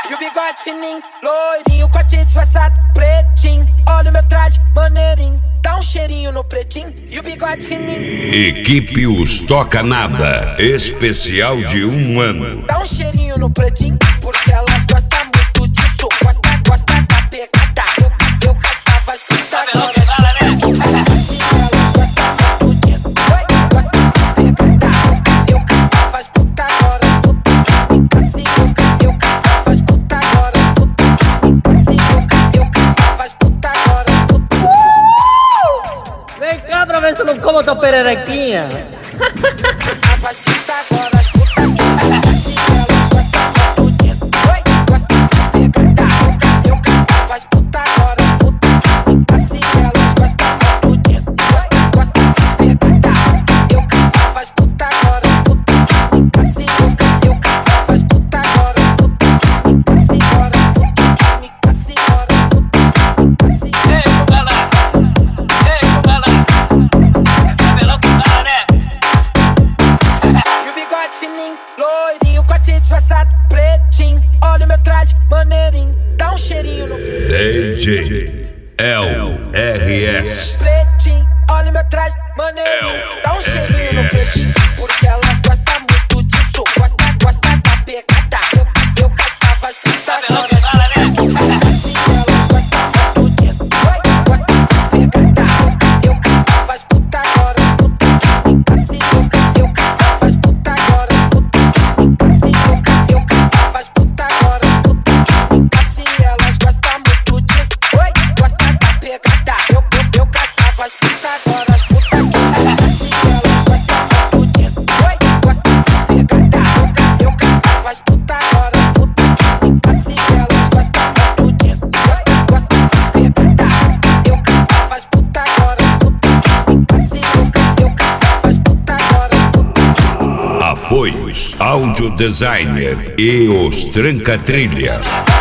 E o bigode fininho, loirinho, corte disfarçado, pretinho. Olha o meu traje, maneirinho, dá um cheirinho no pretinho. E o bigode fininho. Equipe Os Toca Nada, especial de 1 ano. Dá um cheirinho no pretinho, porque elas gostam muito disso. Gosta da pegada. Eu caçava as putadoras. Vem cá pra ver se eu não como tua pererequinha. Loirinho, corte disfarçado, pretinho. Olha o meu traje, maneirinho, dá um cheirinho no DJ LRS. pretinho. Olha o meu traje, maneirinho, dá um cheirinho no pretinho. Porque elas gostam muito disso. Gosta da pegada. Eu caçava as putadoras. Apoios Áudio Designer e Os Tranca Trilha.